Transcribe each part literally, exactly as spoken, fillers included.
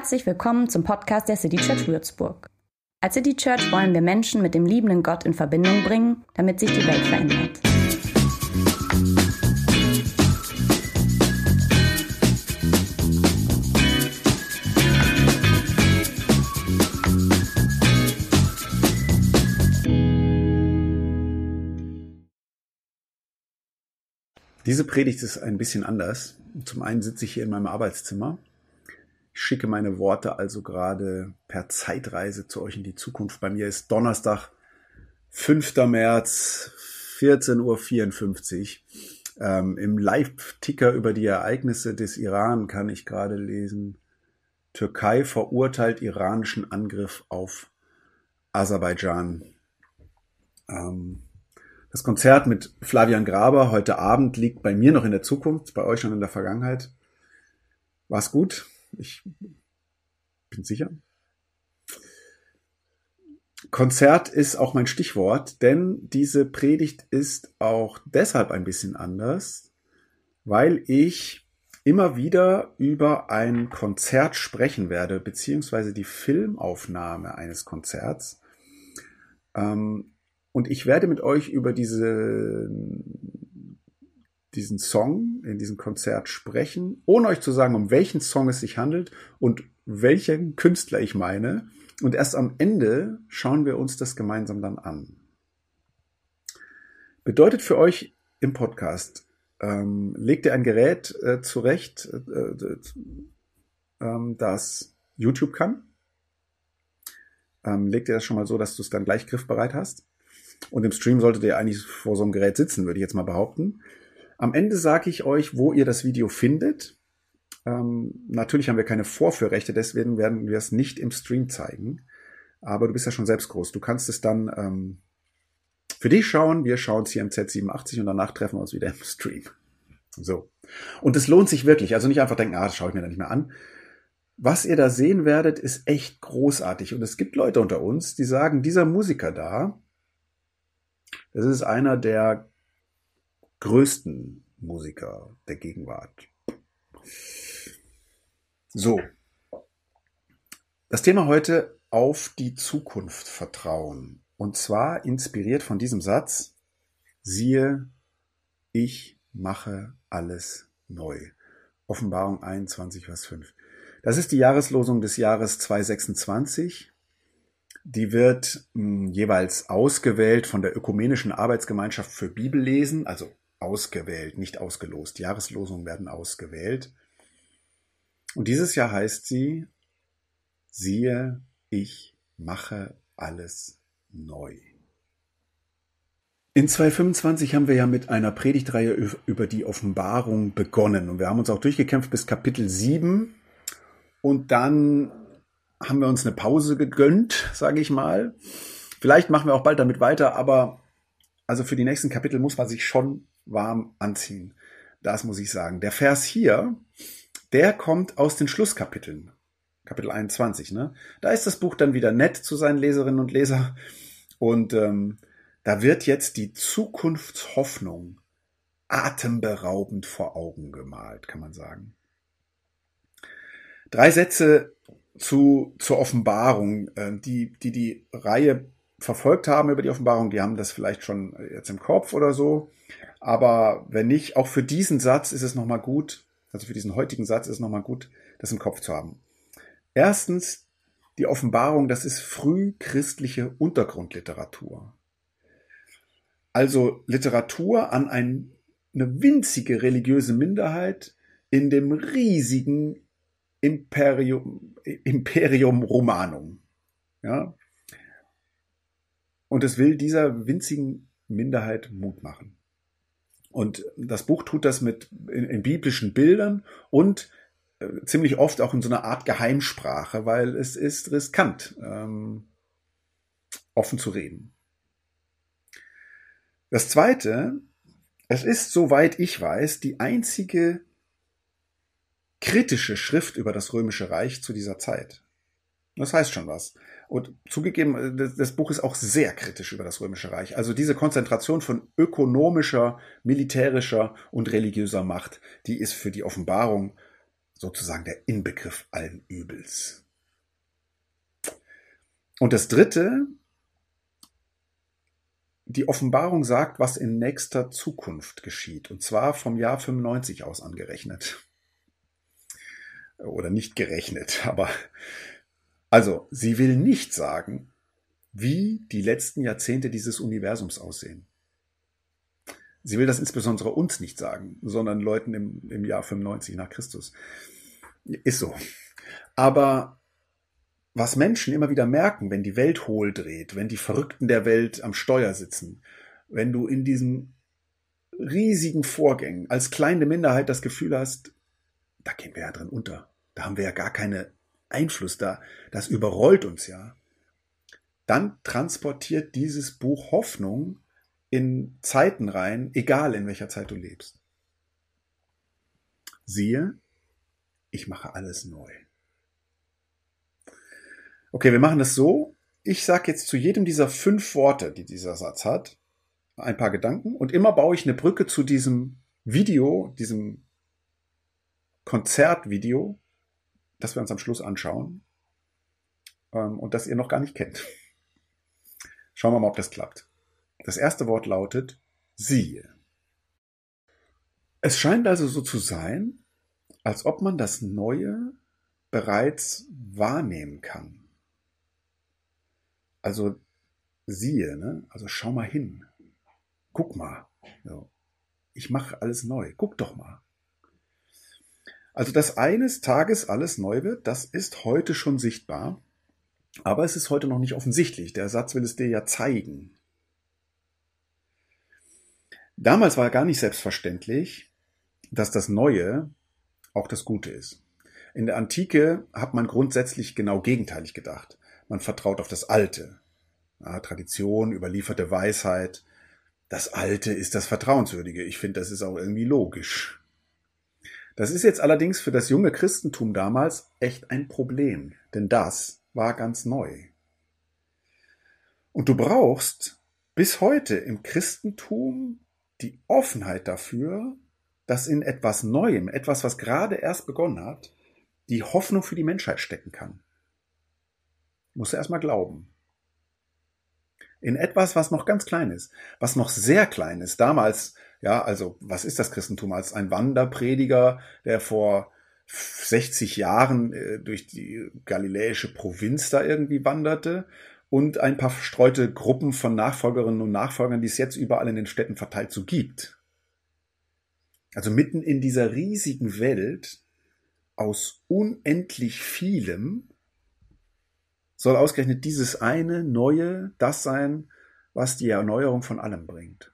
Herzlich willkommen zum Podcast der City Church Würzburg. Als City Church wollen wir Menschen mit dem liebenden Gott in Verbindung bringen, damit sich die Welt verändert. Diese Predigt ist ein bisschen anders. Zum einen sitze ich hier in meinem Arbeitszimmer. Ich schicke meine Worte also gerade per Zeitreise zu euch in die Zukunft. Bei mir ist Donnerstag, fünfter März, vierzehn Uhr vierundfünfzig. Ähm, Im Live-Ticker über die Ereignisse des Iran kann ich gerade lesen: Türkei verurteilt iranischen Angriff auf Aserbaidschan. Ähm, Das Konzert mit Flavian Graber heute Abend liegt bei mir noch in der Zukunft, bei euch schon in der Vergangenheit. War's gut? Ich bin sicher. Konzert ist auch mein Stichwort, denn diese Predigt ist auch deshalb ein bisschen anders, weil ich immer wieder über ein Konzert sprechen werde, beziehungsweise die Filmaufnahme eines Konzerts. Ähm, Und ich werde mit euch über diese, diesen Song in diesem Konzert sprechen, ohne euch zu sagen, um welchen Song es sich handelt und welchen Künstler ich meine. Und erst am Ende schauen wir uns das gemeinsam dann an. Bedeutet für euch im Podcast, ähm, legt ihr ein Gerät äh, zurecht, äh, äh, das YouTube kann. Ähm, legt ihr das schon mal so, dass du es dann gleich griffbereit hast. Und im Stream solltet ihr eigentlich vor so einem Gerät sitzen, würde ich jetzt mal behaupten. Am Ende sage ich euch, wo ihr das Video findet. Ähm, natürlich haben wir keine Vorführrechte, deswegen werden wir es nicht im Stream zeigen. Aber du bist ja schon selbst groß. Du kannst es dann ähm, für dich schauen. Wir schauen es hier im Z siebenundachtzig und danach treffen wir uns wieder im Stream. So. Und es lohnt sich wirklich. Also nicht einfach denken, ah, das schaue ich mir dann nicht mehr an. Was ihr da sehen werdet, ist echt großartig. Und es gibt Leute unter uns, die sagen, dieser Musiker da, das ist einer der größten Musiker der Gegenwart. So. Das Thema heute: auf die Zukunft vertrauen. Und zwar inspiriert von diesem Satz: Siehe, ich mache alles neu. Offenbarung einundzwanzig, Vers fünf. Das ist die Jahreslosung des Jahres zweitausendsechsundzwanzig. Die wird mh, jeweils ausgewählt von der Ökumenischen Arbeitsgemeinschaft für Bibellesen, also ausgewählt, nicht ausgelost. Jahreslosungen werden ausgewählt. Und dieses Jahr heißt sie: Siehe, ich mache alles neu. In zweitausendfünfundzwanzig haben wir ja mit einer Predigtreihe über die Offenbarung begonnen. Und wir haben uns auch durchgekämpft bis Kapitel sieben. Und dann haben wir uns eine Pause gegönnt, sage ich mal. Vielleicht machen wir auch bald damit weiter, aber also für die nächsten Kapitel muss man sich schon warm anziehen. Das muss ich sagen. Der Vers hier, der kommt aus den Schlusskapiteln. Kapitel einundzwanzig, ne? Da ist das Buch dann wieder nett zu seinen Leserinnen und Lesern. Und ähm, da wird jetzt die Zukunftshoffnung atemberaubend vor Augen gemalt, kann man sagen. Drei Sätze zu, zur Offenbarung. Die, die die Reihe verfolgt haben über die Offenbarung, die haben das vielleicht schon jetzt im Kopf oder so. Aber wenn nicht, auch für diesen Satz ist es nochmal gut, also für diesen heutigen Satz ist es nochmal gut, das im Kopf zu haben. Erstens, die Offenbarung, das ist frühchristliche Untergrundliteratur. Also Literatur an ein, eine winzige religiöse Minderheit in dem riesigen Imperium, Imperium Romanum. Ja? Und es will dieser winzigen Minderheit Mut machen. Und das Buch tut das mit in, in biblischen Bildern und äh, ziemlich oft auch in so einer Art Geheimsprache, weil es ist riskant, ähm, offen zu reden. Das Zweite, es ist, soweit ich weiß, die einzige kritische Schrift über das Römische Reich zu dieser Zeit. Das heißt schon was. Und zugegeben, das, das Buch ist auch sehr kritisch über das Römische Reich. Also diese Konzentration von ökonomischer, militärischer und religiöser Macht, die ist für die Offenbarung sozusagen der Inbegriff allen Übels. Und das Dritte, die Offenbarung sagt, was in nächster Zukunft geschieht, und zwar vom Jahr fünfundneunzig aus angerechnet. Oder nicht gerechnet, aber also sie will nicht sagen, wie die letzten Jahrzehnte dieses Universums aussehen. Sie will das insbesondere uns nicht sagen, sondern Leuten im, im Jahr fünfundneunzig nach Christus. Ist so. Aber was Menschen immer wieder merken, wenn die Welt hohl dreht, wenn die Verrückten der Welt am Steuer sitzen, wenn du in diesen riesigen Vorgängen als kleine Minderheit das Gefühl hast, da gehen wir ja drin unter. Da haben wir ja gar keinen Einfluss da. Das überrollt uns ja. Dann transportiert dieses Buch Hoffnung in Zeiten rein, egal in welcher Zeit du lebst. Siehe, ich mache alles neu. Okay, wir machen das so. Ich sage jetzt zu jedem dieser fünf Worte, die dieser Satz hat, ein paar Gedanken und immer baue ich eine Brücke zu diesem Video, diesem Konzertvideo, das wir uns am Schluss anschauen ähm, und das ihr noch gar nicht kennt. Schauen wir mal, ob das klappt. Das erste Wort lautet siehe. Es scheint also so zu sein, als ob man das Neue bereits wahrnehmen kann. Also siehe, ne? Also schau mal hin. Guck mal. So. Ich mache alles neu. Guck doch mal. Also, dass eines Tages alles neu wird, das ist heute schon sichtbar. Aber es ist heute noch nicht offensichtlich. Der Satz will es dir ja zeigen. Damals war gar nicht selbstverständlich, dass das Neue auch das Gute ist. In der Antike hat man grundsätzlich genau gegenteilig gedacht. Man vertraut auf das Alte. Ja, Tradition, überlieferte Weisheit. Das Alte ist das Vertrauenswürdige. Ich finde, das ist auch irgendwie logisch. Das ist jetzt allerdings für das junge Christentum damals echt ein Problem, denn das war ganz neu. Und du brauchst bis heute im Christentum die Offenheit dafür, dass in etwas Neuem, etwas, was gerade erst begonnen hat, die Hoffnung für die Menschheit stecken kann. Musst du erstmal glauben. In etwas, was noch ganz klein ist, was noch sehr klein ist. Damals, ja, also was ist das Christentum? Als ein Wanderprediger, der vor sechzig Jahren äh, durch die galiläische Provinz da irgendwie wanderte und ein paar verstreute Gruppen von Nachfolgerinnen und Nachfolgern, die es jetzt überall in den Städten verteilt so gibt. Also mitten in dieser riesigen Welt aus unendlich vielem soll ausgerechnet dieses eine Neue das sein, was die Erneuerung von allem bringt.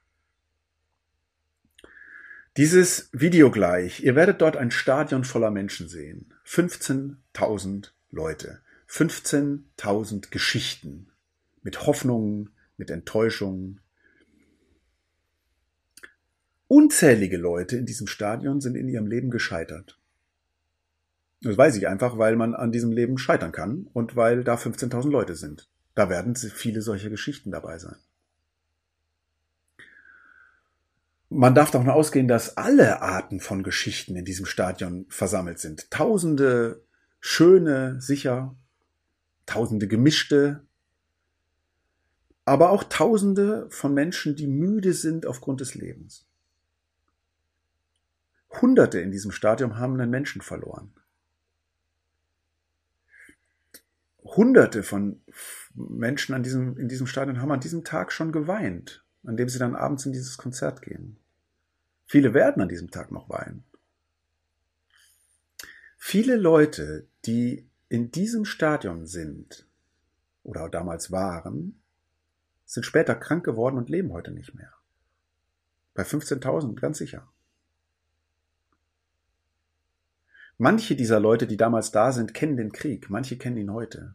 Dieses Video gleich, ihr werdet dort ein Stadion voller Menschen sehen. fünfzehntausend Leute, fünfzehntausend Geschichten mit Hoffnungen, mit Enttäuschungen. Unzählige Leute in diesem Stadion sind in ihrem Leben gescheitert. Das weiß ich einfach, weil man an diesem Leben scheitern kann und weil da fünfzehntausend Leute sind. Da werden viele solche Geschichten dabei sein. Man darf davon ausgehen, dass alle Arten von Geschichten in diesem Stadion versammelt sind. Tausende schöne, sicher, tausende gemischte, aber auch tausende von Menschen, die müde sind aufgrund des Lebens. Hunderte in diesem Stadion haben einen Menschen verloren. Hunderte von Menschen an diesem, in diesem Stadion haben an diesem Tag schon geweint, an dem sie dann abends in dieses Konzert gehen. Viele werden an diesem Tag noch weinen. Viele Leute, die in diesem Stadion sind oder damals waren, sind später krank geworden und leben heute nicht mehr. Bei fünfzehntausend ganz sicher. Manche dieser Leute, die damals da sind, kennen den Krieg, manche kennen ihn heute.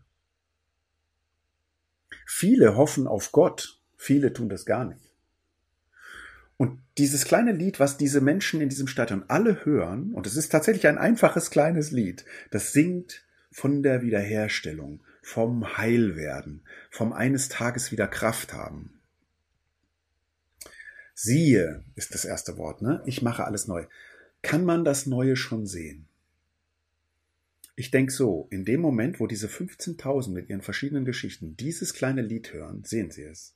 Viele hoffen auf Gott, viele tun das gar nicht. Und dieses kleine Lied, was diese Menschen in diesem Stadion alle hören, und es ist tatsächlich ein einfaches kleines Lied, das singt von der Wiederherstellung, vom Heilwerden, vom eines Tages wieder Kraft haben. Siehe ist das erste Wort, ne? Ich mache alles neu. Kann man das Neue schon sehen? Ich denke so, in dem Moment, wo diese fünfzehntausend mit ihren verschiedenen Geschichten dieses kleine Lied hören, sehen sie es.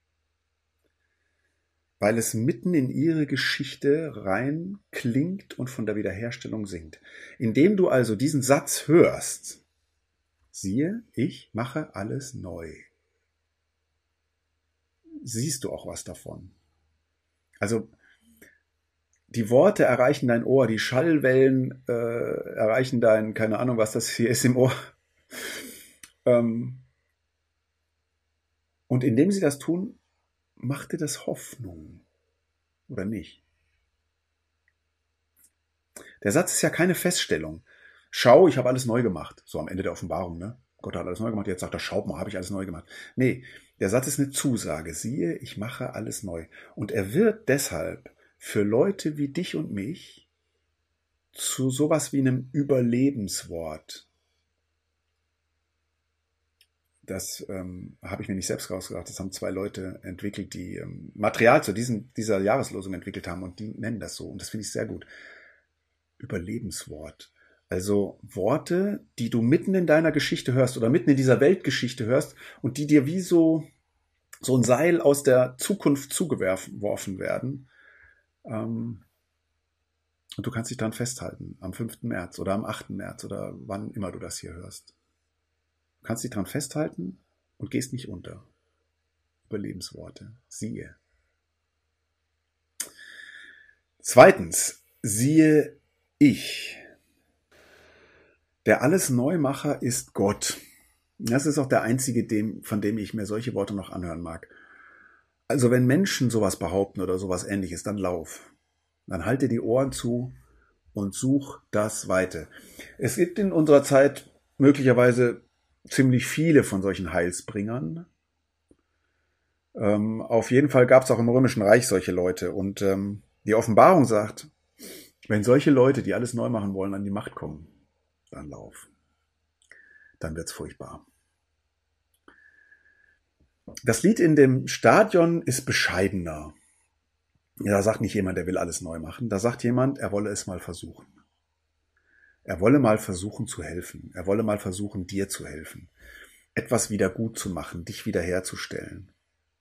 Weil es mitten in ihre Geschichte rein klingt und von der Wiederherstellung singt. Indem du also diesen Satz hörst, siehe, ich mache alles neu, siehst du auch was davon. Also die Worte erreichen dein Ohr, die Schallwellen äh, erreichen dein, keine Ahnung, was das hier ist im Ohr. ähm, und indem sie das tun, macht dir das Hoffnung, oder nicht? Der Satz ist ja keine Feststellung. Schau, ich habe alles neu gemacht. So am Ende der Offenbarung, ne? Gott hat alles neu gemacht, jetzt sagt er, schau mal, habe ich alles neu gemacht. Nee, der Satz ist eine Zusage. Siehe, ich mache alles neu. Und er wird deshalb für Leute wie dich und mich zu sowas wie einem Überlebenswort. Das ähm, habe ich mir nicht selbst rausgedacht. Das haben zwei Leute entwickelt, die ähm, Material zu diesen, dieser Jahreslosung entwickelt haben und die nennen das so. Und das finde ich sehr gut. Überlebenswort. Also Worte, die du mitten in deiner Geschichte hörst oder mitten in dieser Weltgeschichte hörst und die dir wie so, so ein Seil aus der Zukunft zugeworfen werden. Ähm, und du kannst dich daran festhalten, am fünften März oder am achten März oder wann immer du das hier hörst. Du kannst dich daran festhalten und gehst nicht unter. Überlebensworte. Siehe. Zweitens, siehe ich. Der Alles-Neumacher ist Gott. Das ist auch der einzige, dem, von dem ich mir solche Worte noch anhören mag. Also wenn Menschen sowas behaupten oder sowas Ähnliches, dann lauf. Dann halte die Ohren zu und such das Weite. Es gibt in unserer Zeit möglicherweise ziemlich viele von solchen Heilsbringern. Ähm, auf jeden Fall gab es auch im Römischen Reich solche Leute. Und ähm, die Offenbarung sagt, wenn solche Leute, die alles neu machen wollen, an die Macht kommen, dann lauf. Dann wird's furchtbar. Das Lied in dem Stadion ist bescheidener. Da sagt nicht jemand, der will alles neu machen. Da sagt jemand, er wolle es mal versuchen. Er wolle mal versuchen zu helfen. Er wolle mal versuchen, dir zu helfen. Etwas wieder gut zu machen, dich wiederherzustellen.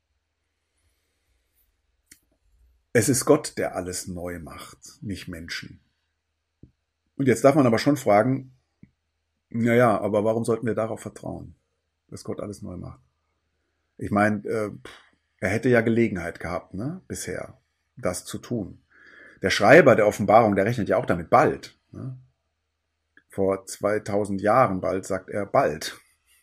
Es ist Gott, der alles neu macht, nicht Menschen. Und jetzt darf man aber schon fragen, naja, aber warum sollten wir darauf vertrauen, dass Gott alles neu macht? Ich meine, äh, er hätte ja Gelegenheit gehabt, ne, bisher, das zu tun. Der Schreiber der Offenbarung, der rechnet ja auch damit bald. Ne? Vor zweitausend Jahren bald, sagt er bald.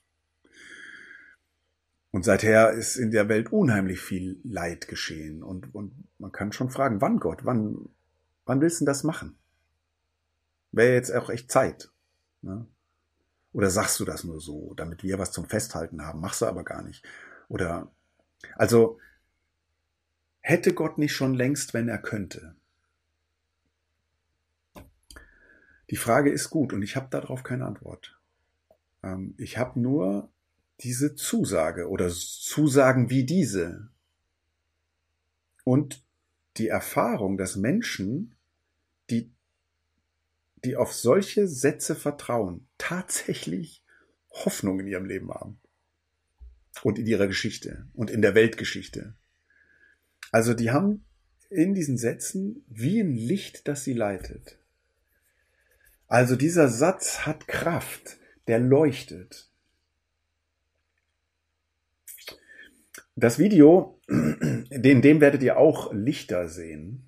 Und seither ist in der Welt unheimlich viel Leid geschehen. Und, und man kann schon fragen, wann Gott, wann, wann willst du denn das machen? Wäre jetzt auch echt Zeit. Ne? Oder sagst du das nur so, damit wir was zum Festhalten haben? Machst du aber gar nicht. Oder, also, hätte Gott nicht schon längst, wenn er könnte? Die Frage ist gut und ich habe darauf keine Antwort. Ähm, ich habe nur diese Zusage oder Zusagen wie diese und die Erfahrung, dass Menschen, die die auf solche Sätze vertrauen, tatsächlich Hoffnung in ihrem Leben haben. Und in ihrer Geschichte und in der Weltgeschichte. Also die haben in diesen Sätzen wie ein Licht, das sie leitet. Also dieser Satz hat Kraft, der leuchtet. Das Video, in dem werdet ihr auch Lichter sehen.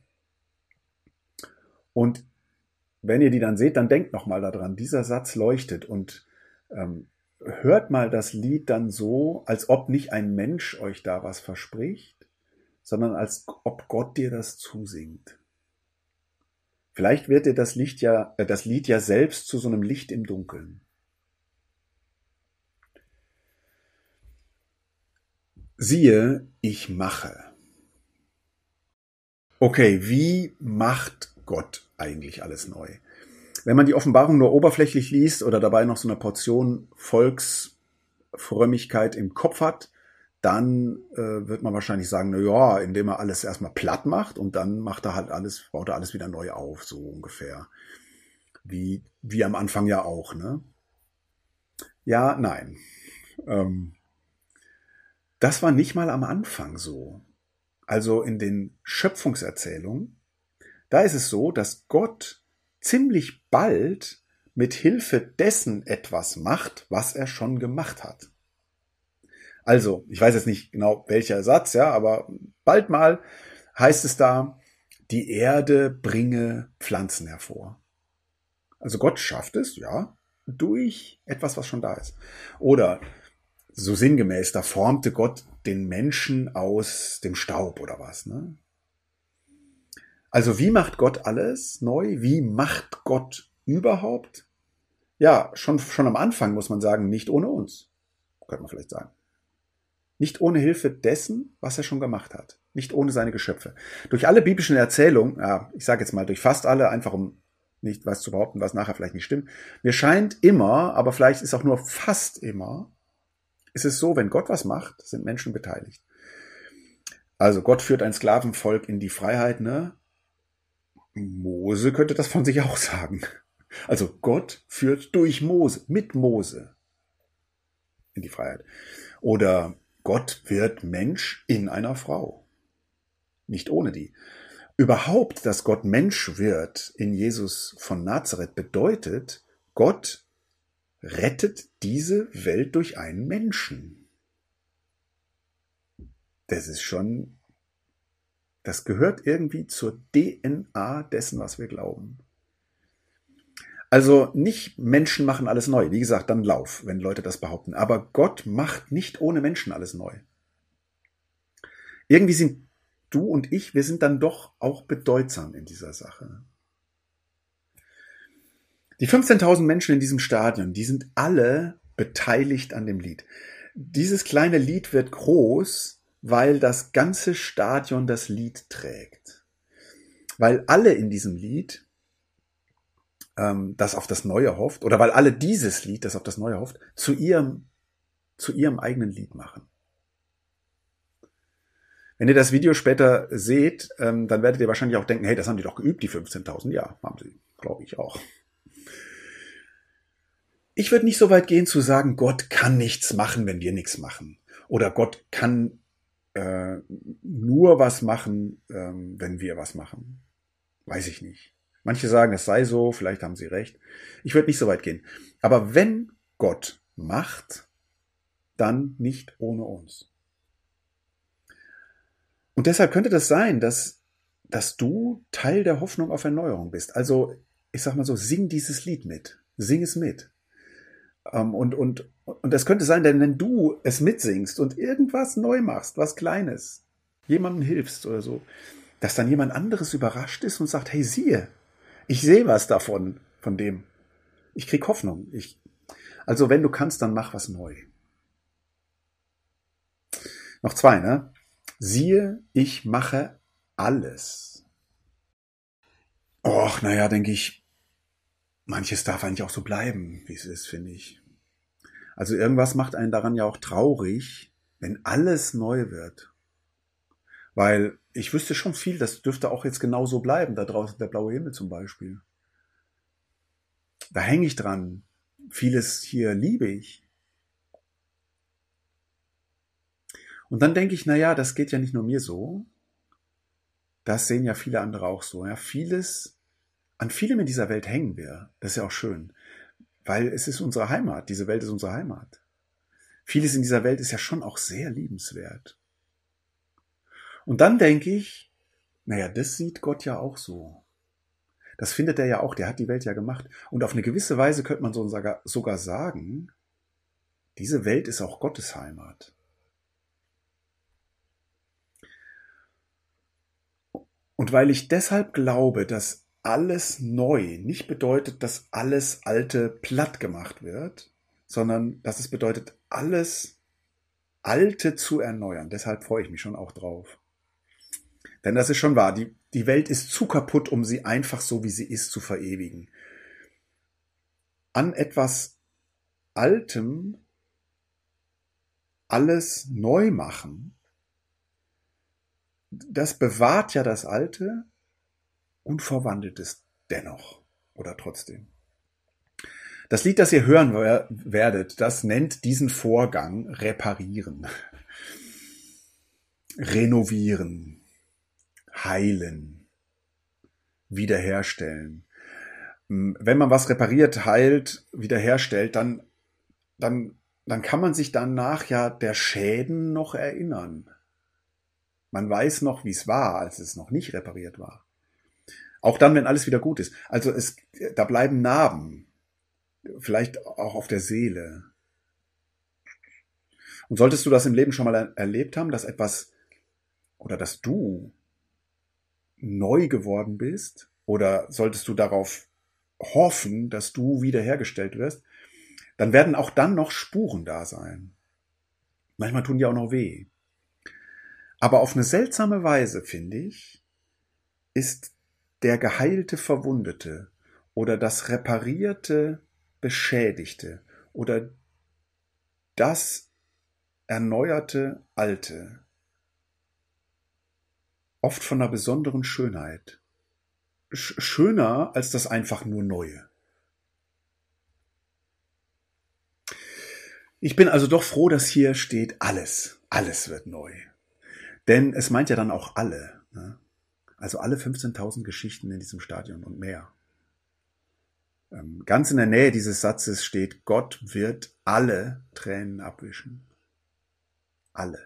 Und wenn ihr die dann seht, dann denkt nochmal daran, dieser Satz leuchtet und ähm, hört mal das Lied dann so, als ob nicht ein Mensch euch da was verspricht, sondern als ob Gott dir das zusingt. Vielleicht wird dir das Licht ja, äh, das Lied ja selbst zu so einem Licht im Dunkeln. Siehe, ich mache. Okay, wie macht Gott eigentlich alles neu? Wenn man die Offenbarung nur oberflächlich liest oder dabei noch so eine Portion Volksfrömmigkeit im Kopf hat, dann äh, wird man wahrscheinlich sagen, na ja, indem er alles erstmal platt macht und dann macht er halt alles, baut er alles wieder neu auf, so ungefähr. wie, wie am Anfang ja auch, ne? Ja, nein. Ähm, das war nicht mal am Anfang so. Also in den Schöpfungserzählungen, da ist es so, dass Gott ziemlich bald mit Hilfe dessen etwas macht, was er schon gemacht hat. Also, ich weiß jetzt nicht genau welcher Satz, ja, aber bald mal heißt es da, die Erde bringe Pflanzen hervor. Also Gott schafft es, ja, durch etwas, was schon da ist. Oder so sinngemäß, da formte Gott den Menschen aus dem Staub oder was, ne? Also wie macht Gott alles neu? Wie macht Gott überhaupt? Ja, schon, schon am Anfang muss man sagen, nicht ohne uns, könnte man vielleicht sagen. Nicht ohne Hilfe dessen, was er schon gemacht hat. Nicht ohne seine Geschöpfe. Durch alle biblischen Erzählungen, ja, ich sage jetzt mal durch fast alle, einfach um nicht was zu behaupten, was nachher vielleicht nicht stimmt. Mir scheint immer, aber vielleicht ist auch nur fast immer, ist es so, wenn Gott was macht, sind Menschen beteiligt. Also Gott führt ein Sklavenvolk in die Freiheit, ne? Mose könnte das von sich auch sagen. Also Gott führt durch Mose, mit Mose in die Freiheit. Oder Gott wird Mensch in einer Frau. Nicht ohne die. Überhaupt, dass Gott Mensch wird in Jesus von Nazareth, bedeutet, Gott rettet diese Welt durch einen Menschen. Das ist schon, das gehört irgendwie zur D N A dessen, was wir glauben. Also nicht Menschen machen alles neu. Wie gesagt, dann Lauf, wenn Leute das behaupten. Aber Gott macht nicht ohne Menschen alles neu. Irgendwie sind du und ich, wir sind dann doch auch bedeutsam in dieser Sache. Die fünfzehntausend Menschen in diesem Stadion, die sind alle beteiligt an dem Lied. Dieses kleine Lied wird groß, weil das ganze Stadion das Lied trägt. Weil alle in diesem Lied das auf das Neue hofft, oder weil alle dieses Lied, das auf das Neue hofft, zu ihrem, zu ihrem eigenen Lied machen. Wenn ihr das Video später seht, dann werdet ihr wahrscheinlich auch denken, hey, das haben die doch geübt, die fünfzehntausend. Ja, haben sie, glaube ich auch. Ich würde nicht so weit gehen zu sagen, Gott kann nichts machen, wenn wir nichts machen. Oder Gott kann äh, nur was machen, ähm, wenn wir was machen. Weiß ich nicht. Manche sagen, es sei so, vielleicht haben sie recht. Ich würde nicht so weit gehen. Aber wenn Gott macht, dann nicht ohne uns. Und deshalb könnte das sein, dass, dass du Teil der Hoffnung auf Erneuerung bist. Also, ich sag mal so, sing dieses Lied mit. Sing es mit. Und, und, und das könnte sein, denn wenn du es mitsingst und irgendwas neu machst, was Kleines, jemandem hilfst oder so, dass dann jemand anderes überrascht ist und sagt, hey, siehe, ich sehe was davon, von dem. Ich krieg Hoffnung. Ich, also wenn du kannst, dann mach was neu. Noch zwei, ne? Siehe, ich mache alles. Och, naja, denke ich, manches darf eigentlich auch so bleiben, wie es ist, finde ich. Also irgendwas macht einen daran ja auch traurig, wenn alles neu wird. Weil ich wüsste schon viel, das dürfte auch jetzt genauso bleiben, da draußen der blaue Himmel zum Beispiel. Da hänge ich dran. Vieles hier liebe ich. Und dann denke ich, na ja, das geht ja nicht nur mir so. Das sehen ja viele andere auch so. Ja, vieles, an vielem in dieser Welt hängen wir. Das ist ja auch schön. Weil es ist unsere Heimat. Diese Welt ist unsere Heimat. Vieles in dieser Welt ist ja schon auch sehr liebenswert. Und dann denke ich, naja, das sieht Gott ja auch so. Das findet er ja auch, der hat die Welt ja gemacht. Und auf eine gewisse Weise könnte man sogar sagen, diese Welt ist auch Gottes Heimat. Und weil ich deshalb glaube, dass alles neu nicht bedeutet, dass alles Alte platt gemacht wird, sondern dass es bedeutet, alles Alte zu erneuern. Deshalb freue ich mich schon auch drauf. Denn das ist schon wahr, die, die Welt ist zu kaputt, um sie einfach so, wie sie ist, zu verewigen. An etwas Altem alles neu machen, das bewahrt ja das Alte und verwandelt es dennoch oder trotzdem. Das Lied, das ihr hören werdet, das nennt diesen Vorgang reparieren, renovieren, heilen, wiederherstellen. Wenn man was repariert, heilt, wiederherstellt, dann, dann, dann kann man sich danach ja der Schäden noch erinnern. Man weiß noch, wie es war, als es noch nicht repariert war. Auch dann, wenn alles wieder gut ist. Also es, da bleiben Narben. Vielleicht auch auf der Seele. Und solltest du das im Leben schon mal er- erlebt haben, dass etwas oder dass du neu geworden bist, oder solltest du darauf hoffen, dass du wiederhergestellt wirst, dann werden auch dann noch Spuren da sein. Manchmal tun die auch noch weh. Aber auf eine seltsame Weise, finde ich, ist der geheilte Verwundete oder das reparierte Beschädigte oder das erneuerte Alte oft von einer besonderen Schönheit. Sch- schöner als das einfach nur Neue. Ich bin also doch froh, dass hier steht, alles, alles wird neu. Denn es meint ja dann auch alle. Ne? Also alle fünfzehntausend Geschichten in diesem Stadion und mehr. Ähm, ganz in der Nähe dieses Satzes steht, Gott wird alle Tränen abwischen. Alle.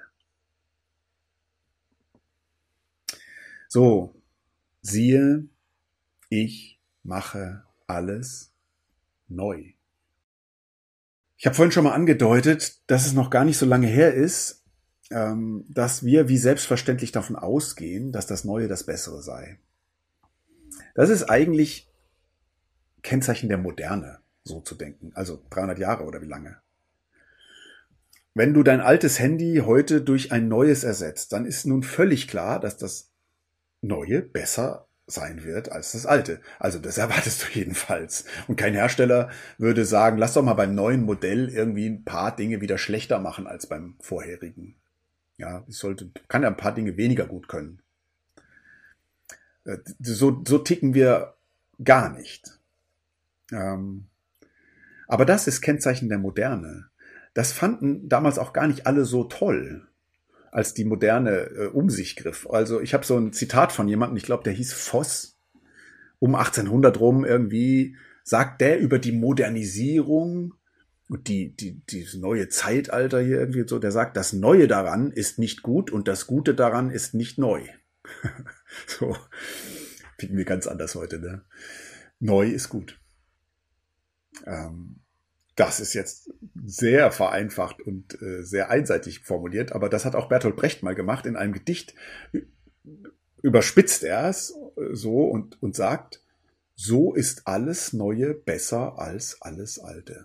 So, siehe, ich mache alles neu. Ich habe vorhin schon mal angedeutet, dass es noch gar nicht so lange her ist, ähm, dass wir wie selbstverständlich davon ausgehen, dass das Neue das Bessere sei. Das ist eigentlich Kennzeichen der Moderne, so zu denken. Also dreihundert Jahre oder wie lange. Wenn du dein altes Handy heute durch ein neues ersetzt, dann ist nun völlig klar, dass das Neue besser sein wird als das Alte. Also das erwartest du jedenfalls. Und kein Hersteller würde sagen, lass doch mal beim neuen Modell irgendwie ein paar Dinge wieder schlechter machen als beim vorherigen. Ja, es sollte, kann ja ein paar Dinge weniger gut können. Äh, So, so ticken wir gar nicht. Ähm, aber das ist Kennzeichen der Moderne. Das fanden damals auch gar nicht alle so toll, als die Moderne äh, um sich griff. Also ich habe so ein Zitat von jemandem, ich glaube, der hieß Voss, um achtzehnhundert rum irgendwie, sagt der über die Modernisierung und die, die, dieses neue Zeitalter hier irgendwie so, der sagt, das Neue daran ist nicht gut und das Gute daran ist nicht neu. So, finden wir ganz anders heute, ne? Neu ist gut. Ähm, Das ist jetzt sehr vereinfacht und äh, sehr einseitig formuliert, aber das hat auch Bertolt Brecht mal gemacht in einem Gedicht. Überspitzt er es äh, so und, und sagt, so ist alles Neue besser als alles Alte.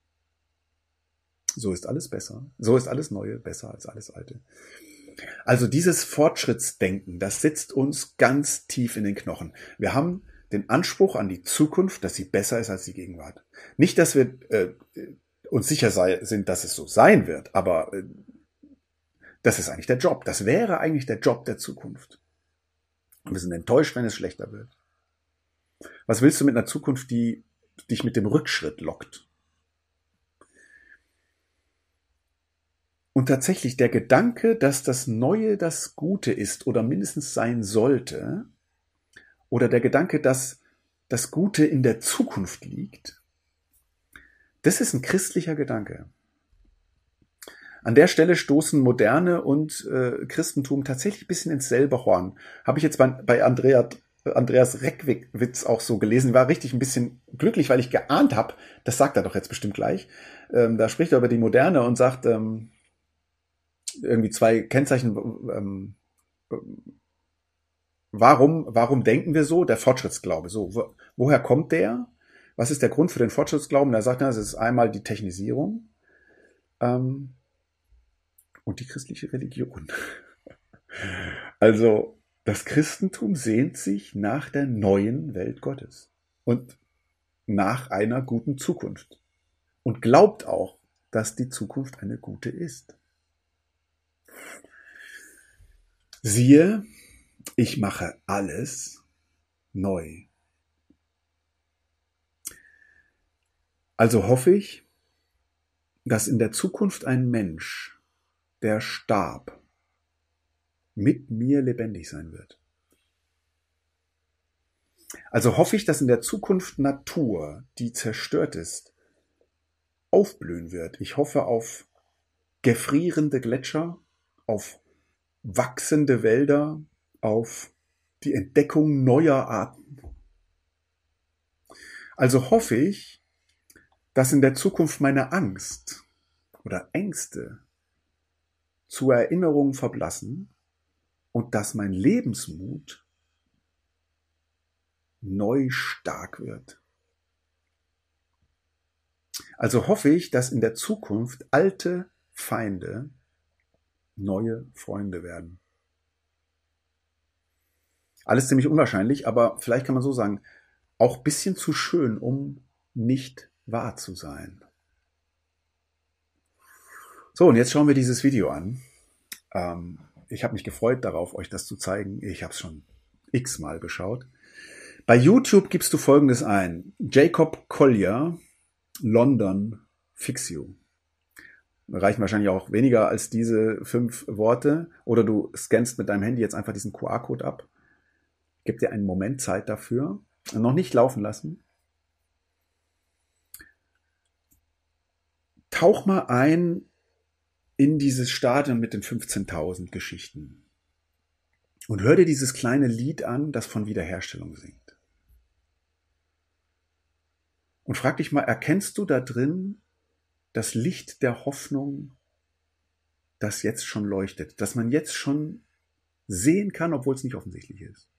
So ist alles besser. So ist alles Neue besser als alles Alte. Also dieses Fortschrittsdenken, das sitzt uns ganz tief in den Knochen. Wir haben den Anspruch an die Zukunft, dass sie besser ist als die Gegenwart. Nicht, dass wir äh, uns sicher sei, sind, dass es so sein wird, aber äh, das ist eigentlich der Job. Das wäre eigentlich der Job der Zukunft. Und wir sind enttäuscht, wenn es schlechter wird. Was willst du mit einer Zukunft, die dich mit dem Rückschritt lockt? Und tatsächlich der Gedanke, dass das Neue das Gute ist oder mindestens sein sollte, oder der Gedanke, dass das Gute in der Zukunft liegt, das ist ein christlicher Gedanke. An der Stelle stoßen Moderne und äh, Christentum tatsächlich ein bisschen ins selbe Horn. Habe ich jetzt bei, bei Andrea, Andreas Reckwitz auch so gelesen. War richtig ein bisschen glücklich, weil ich geahnt habe, das sagt er doch jetzt bestimmt gleich. Ähm, da spricht er über die Moderne und sagt ähm, irgendwie zwei Kennzeichen. Ähm, warum, warum denken wir so? Der Fortschrittsglaube. So, wo, woher kommt der? Was ist der Grund für den Fortschrittsglauben? Da sagt er, es ist einmal die Technisierung ähm, und die christliche Religion. Also das Christentum sehnt sich nach der neuen Welt Gottes und nach einer guten Zukunft und glaubt auch, dass die Zukunft eine gute ist. Siehe, ich mache alles neu. Also hoffe ich, dass in der Zukunft ein Mensch, der starb, mit mir lebendig sein wird. Also hoffe ich, dass in der Zukunft Natur, die zerstört ist, aufblühen wird. Ich hoffe auf gefrierende Gletscher, auf wachsende Wälder, auf die Entdeckung neuer Arten. Also hoffe ich, dass in der Zukunft meine Angst oder Ängste zu Erinnerungen verblassen und dass mein Lebensmut neu stark wird. Also hoffe ich, dass in der Zukunft alte Feinde neue Freunde werden. Alles ziemlich unwahrscheinlich, aber vielleicht kann man so sagen, auch ein bisschen zu schön, um nicht wahr zu sein. So, und jetzt schauen wir dieses Video an. Ähm, ich habe mich gefreut darauf, euch das zu zeigen. Ich habe es schon x-mal geschaut. Bei YouTube gibst du Folgendes ein. Jacob Collier, London, Fix You. Reichen wahrscheinlich auch weniger als diese fünf Worte. Oder du scannst mit deinem Handy jetzt einfach diesen Q R-Code ab. Gib dir einen Moment Zeit dafür. Noch nicht laufen lassen. Tauch mal ein in dieses Stadion mit den fünfzehntausend Geschichten. Und hör dir dieses kleine Lied an, das von Wiederherstellung singt. Und frag dich mal, erkennst du da drin das Licht der Hoffnung, das jetzt schon leuchtet, das man jetzt schon sehen kann, obwohl es nicht offensichtlich ist?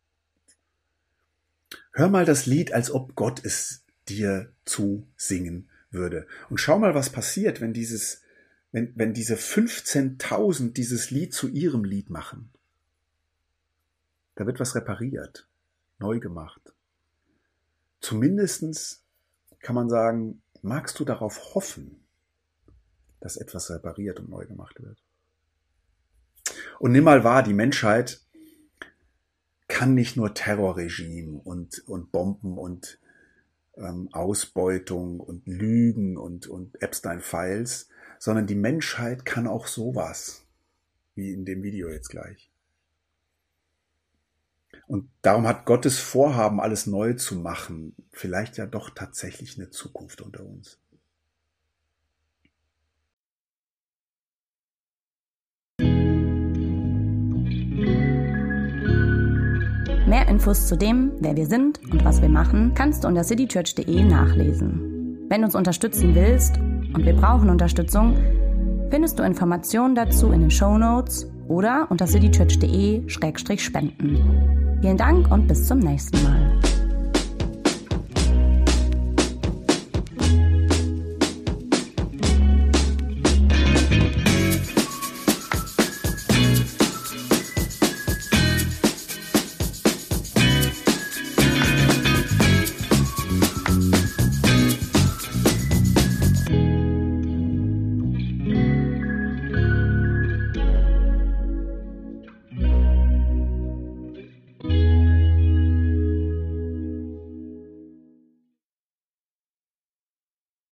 Hör mal das Lied, als ob Gott es dir zusingen würde. Und schau mal, was passiert, wenn dieses, wenn, wenn diese fünfzehntausend dieses Lied zu ihrem Lied machen. Da wird was repariert, neu gemacht. Zumindestens kann man sagen, magst du darauf hoffen, dass etwas repariert und neu gemacht wird? Und nimm mal wahr, die Menschheit kann nicht nur Terrorregime und, und Bomben und ähm, Ausbeutung und Lügen und, und Epstein-Files, sondern die Menschheit kann auch sowas, wie in dem Video jetzt gleich. Und darum hat Gottes Vorhaben, alles neu zu machen, vielleicht ja doch tatsächlich eine Zukunft unter uns. Mehr Infos zu dem, wer wir sind und was wir machen, kannst du unter citychurch punkt de nachlesen. Wenn du uns unterstützen willst, und wir brauchen Unterstützung, findest du Informationen dazu in den Shownotes oder unter citychurch punkt de slash spenden. Vielen Dank und bis zum nächsten Mal.